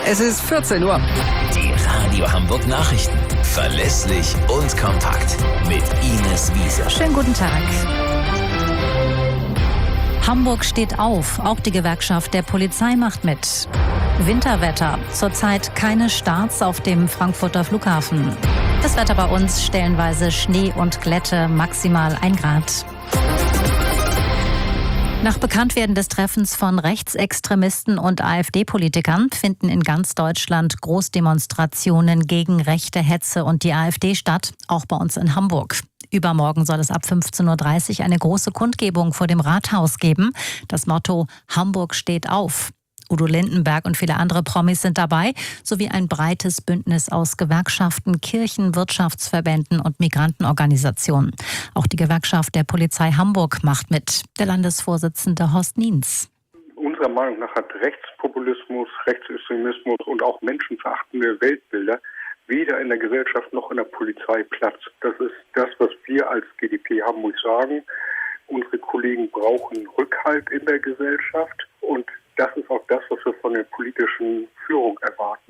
Es ist 14 Uhr. Die Radio Hamburg Nachrichten. Verlässlich und kompakt. Mit Ines Wiese. Schönen guten Tag. Hamburg steht auf. Auch die Gewerkschaft der Polizei macht mit. Winterwetter. Zurzeit keine Starts auf dem Frankfurter Flughafen. Das Wetter bei uns stellenweise Schnee und Glätte, maximal 1 Grad. Nach Bekanntwerden des Treffens von Rechtsextremisten und AfD-Politikern finden in ganz Deutschland Großdemonstrationen gegen rechte Hetze und die AfD statt, auch bei uns in Hamburg. Übermorgen soll es ab 15.30 Uhr eine große Kundgebung vor dem Rathaus geben. Das Motto Hamburg steht auf. Udo Lindenberg und viele andere Promis sind dabei, sowie ein breites Bündnis aus Gewerkschaften, Kirchen, Wirtschaftsverbänden und Migrantenorganisationen. Auch die Gewerkschaft der Polizei Hamburg macht mit. Der Landesvorsitzende Horst Niens. Unserer Meinung nach hat Rechtspopulismus, Rechtsextremismus und auch menschenverachtende Weltbilder weder in der Gesellschaft noch in der Polizei Platz. Das ist das, was wir als GdP Hamburg sagen. Unsere Kollegen brauchen Rückhalt in der Gesellschaft und das ist auch das, was wir von der politischen Führung erwarten.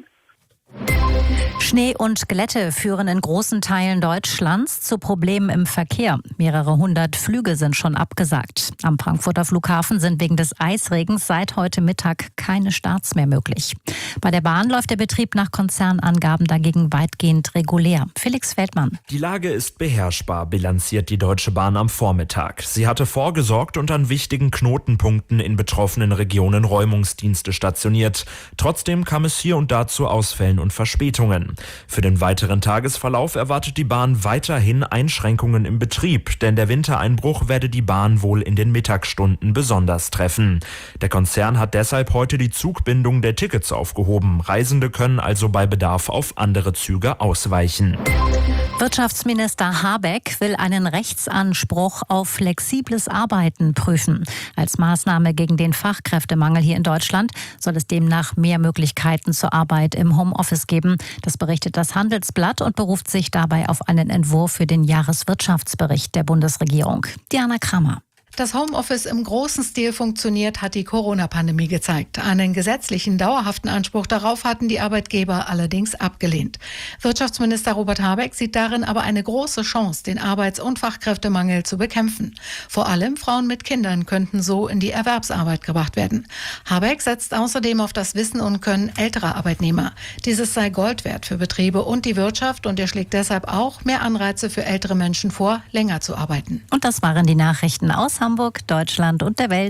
Schnee und Glätte führen in großen Teilen Deutschlands zu Problemen im Verkehr. Mehrere hundert Flüge sind schon abgesagt. Am Frankfurter Flughafen sind wegen des Eisregens seit heute Mittag keine Starts mehr möglich. Bei der Bahn läuft der Betrieb nach Konzernangaben dagegen weitgehend regulär. Felix Feldmann. Die Lage ist beherrschbar, bilanziert die Deutsche Bahn am Vormittag. Sie hatte vorgesorgt und an wichtigen Knotenpunkten in betroffenen Regionen Räumungsdienste stationiert. Trotzdem kam es hier und da zu Ausfällen und Verspätungen. Für den weiteren Tagesverlauf erwartet die Bahn weiterhin Einschränkungen im Betrieb, denn der Wintereinbruch werde die Bahn wohl in den Mittagsstunden besonders treffen. Der Konzern hat deshalb heute die Zugbindung der Tickets aufgehoben. Reisende können also bei Bedarf auf andere Züge ausweichen. Wirtschaftsminister Habeck will einen Rechtsanspruch auf flexibles Arbeiten prüfen. Als Maßnahme gegen den Fachkräftemangel hier in Deutschland soll es demnach mehr Möglichkeiten zur Arbeit im Homeoffice geben. Das berichtet das Handelsblatt und beruft sich dabei auf einen Entwurf für den Jahreswirtschaftsbericht der Bundesregierung. Diana Kramer. Dass Homeoffice im großen Stil funktioniert, hat die Corona-Pandemie gezeigt. Einen gesetzlichen, dauerhaften Anspruch darauf hatten die Arbeitgeber allerdings abgelehnt. Wirtschaftsminister Robert Habeck sieht darin aber eine große Chance, den Arbeits- und Fachkräftemangel zu bekämpfen. Vor allem Frauen mit Kindern könnten so in die Erwerbsarbeit gebracht werden. Habeck setzt außerdem auf das Wissen und Können älterer Arbeitnehmer. Dieses sei Gold wert für Betriebe und die Wirtschaft und er schlägt deshalb auch mehr Anreize für ältere Menschen vor, länger zu arbeiten. Und das waren die Nachrichten aus Hamburg, Deutschland und der Welt.